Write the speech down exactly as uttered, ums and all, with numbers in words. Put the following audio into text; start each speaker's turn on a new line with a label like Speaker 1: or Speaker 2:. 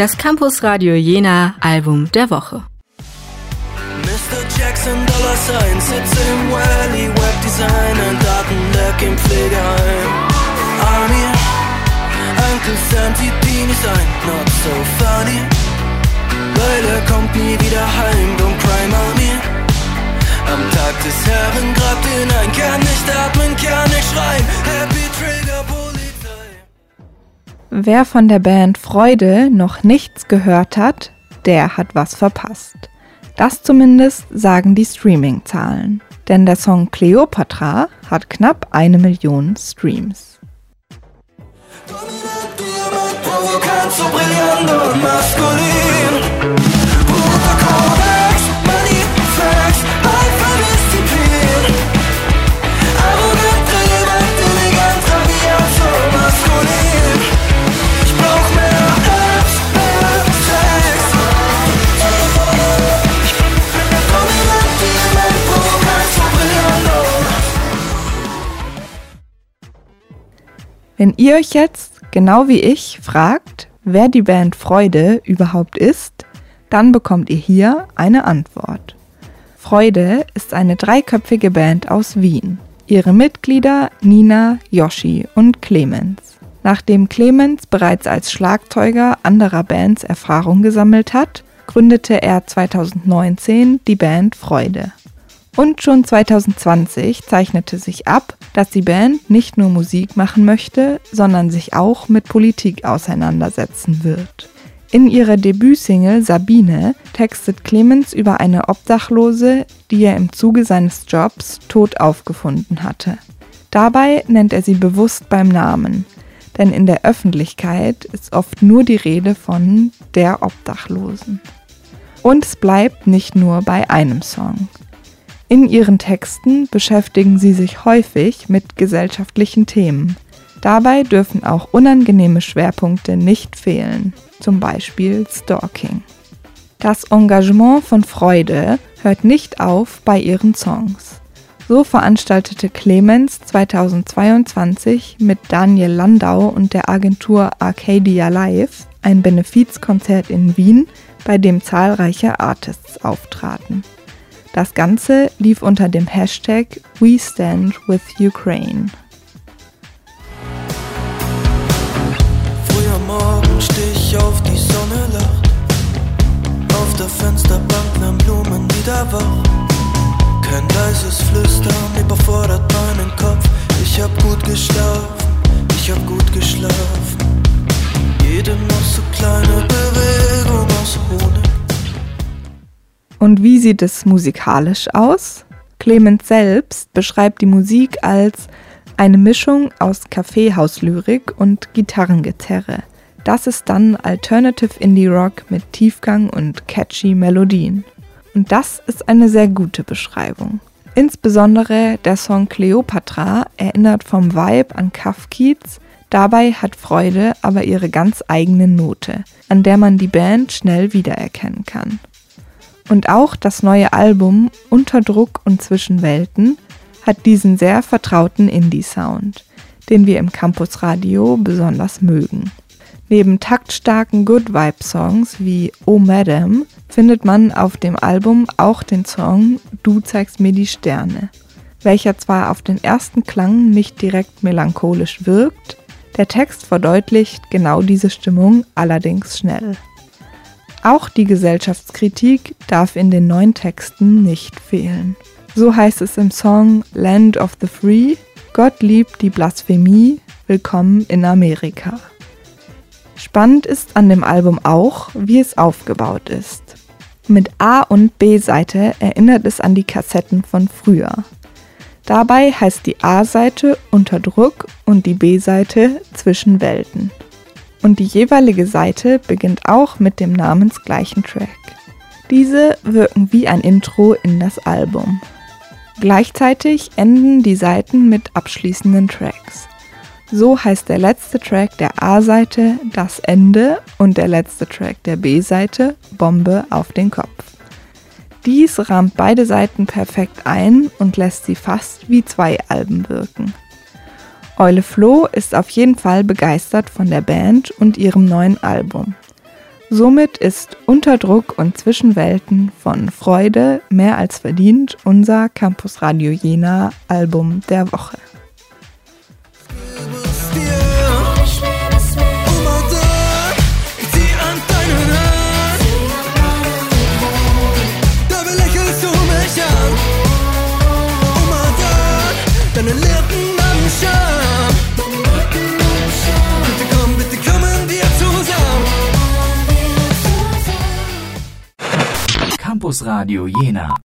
Speaker 1: Das Campus Radio Jena Album der Woche.
Speaker 2: Mister Jackson Dollar Sign sitzt im Valley, Webdesign, ein Datenleck im Pflegeheim. Army, Uncle Sam sieht die nicht ein, not so funny, weil er kommt nie wieder heim, don't cry mommy. Am Tag des Herren grabt hinein, kann nicht atmen, kann nicht schreien, Happy Trigger Polizei.
Speaker 3: Wer von der Band Freude noch nichts gehört hat, der hat was verpasst. Das zumindest sagen die Streaming-Zahlen. Denn der Song Cleopatra hat knapp eine Million Streams.
Speaker 2: So brillant und maskulin. Bruder Kodex, Manifex, Alpha-Disziplin. Arrogant, relevant, elegant, rabiat, so maskulin. Ich brauch mehr Apps, mehr Sex. Dominant wie mein Provokant, so brillant.
Speaker 3: Wenn ihr euch jetzt, genau wie ich, fragt, wer die Band Freude überhaupt ist, dann bekommt ihr hier eine Antwort. Freude ist eine dreiköpfige Band aus Wien. Ihre Mitglieder Nina, Yoshi und Clemens. Nachdem Clemens bereits als Schlagzeuger anderer Bands Erfahrung gesammelt hat, gründete er zweitausendneunzehn die Band Freude. Und schon zweitausendzwanzig zeichnete sich ab, dass die Band nicht nur Musik machen möchte, sondern sich auch mit Politik auseinandersetzen wird. In ihrer Debütsingle Sabine textet Clemens über eine Obdachlose, die er im Zuge seines Jobs tot aufgefunden hatte. Dabei nennt er sie bewusst beim Namen, denn in der Öffentlichkeit ist oft nur die Rede von der Obdachlosen. Und es bleibt nicht nur bei einem Song. In ihren Texten beschäftigen sie sich häufig mit gesellschaftlichen Themen. Dabei dürfen auch unangenehme Schwerpunkte nicht fehlen, zum Beispiel Stalking. Das Engagement von Freude hört nicht auf bei ihren Songs. So veranstaltete Clemens zweitausendzweiundzwanzig mit Daniel Landau und der Agentur Arcadia Live ein Benefizkonzert in Wien, bei dem zahlreiche Artists auftraten. Das Ganze lief unter dem Hashtag We Stand with Ukraine.
Speaker 2: Früh am Morgen steh ich auf, die Sonne lacht. Auf der Fensterbank werden Blumen wieder wach. Kein leises Flüstern überfordert meinen Kopf. Ich hab gut geschlafen, ich hab gut geschlafen. Jede noch so kleine Bewegung aus Honig.
Speaker 3: Und wie sieht es musikalisch aus? Clemens selbst beschreibt die Musik als eine Mischung aus Kaffeehauslyrik und Gitarrengezerre. Das ist dann Alternative Indie Rock mit Tiefgang und catchy Melodien. Und das ist eine sehr gute Beschreibung. Insbesondere der Song Cleopatra erinnert vom Vibe an Cuff Keats. Dabei hat Freude aber ihre ganz eigene Note, an der man die Band schnell wiedererkennen kann. Und auch das neue Album Unter Druck und zwischen Welten hat diesen sehr vertrauten Indie-Sound, den wir im Campusradio besonders mögen. Neben taktstarken Good-Vibe-Songs wie Oh Madam findet man auf dem Album auch den Song Du zeigst mir die Sterne, welcher zwar auf den ersten Klang nicht direkt melancholisch wirkt, der Text verdeutlicht genau diese Stimmung allerdings schnell. Auch die Gesellschaftskritik darf in den neuen Texten nicht fehlen. So heißt es im Song Land of the Free, Gott liebt die Blasphemie, willkommen in Amerika. Spannend ist an dem Album auch, wie es aufgebaut ist. Mit A- und B-Seite erinnert es an die Kassetten von früher. Dabei heißt die A-Seite Unter Druck und die B-Seite Zwischen Welten. Und die jeweilige Seite beginnt auch mit dem namensgleichen Track. Diese wirken wie ein Intro in das Album. Gleichzeitig enden die Seiten mit abschließenden Tracks. So heißt der letzte Track der A-Seite Das Ende und der letzte Track der B-Seite Bombe auf den Kopf. Dies rahmt beide Seiten perfekt ein und lässt sie fast wie zwei Alben wirken. Eule Flo ist auf jeden Fall begeistert von der Band und ihrem neuen Album. Somit ist Unter Druck und zwischen Welten von Freude mehr als verdient unser Campus Radio Jena Album der Woche.
Speaker 2: Deine Lippen am Scham. Bitte komm, bitte kommen wir zusammen.
Speaker 4: Campus Radio Jena.